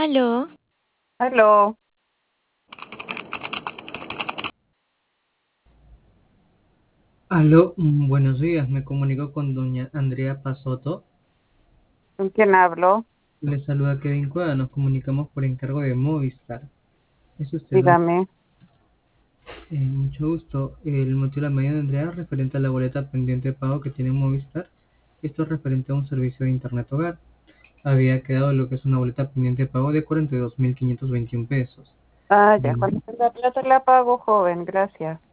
Aló, Aló, Aló, buenos días, me comunico con doña Andrea Pasotto. ¿con quién hablo? Le saluda Kevin Cuada, nos comunicamos por encargo de Movistar. ¿Es usted doña? Dígame. Mucho gusto. El motivo de la medida de Andrea es referente a la boleta pendiente de pago que tiene Movistar. Esto es referente a un servicio de Internet Hogar. Había quedado lo que es una boleta pendiente de pago de 42.521 pesos. Ah, ya, Mm, cuando tenga plata la pago, joven, gracias.